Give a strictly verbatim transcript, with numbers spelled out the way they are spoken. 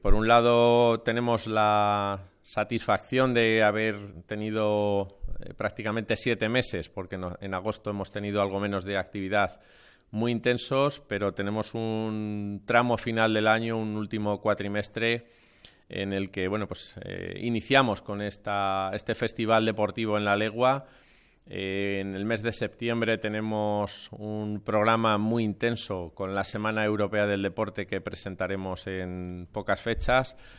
Por un lado, tenemos la satisfacción de haber tenido eh, prácticamente siete meses, porque no, en agosto hemos tenido algo menos de actividad, muy intensos, pero tenemos un tramo final del año, un último cuatrimestre, en el que bueno, pues, eh, iniciamos con esta, este festival deportivo en La Legua. Eh, en el mes de septiembre tenemos un programa muy intenso con la Semana Europea del Deporte que presentaremos en pocas fechas.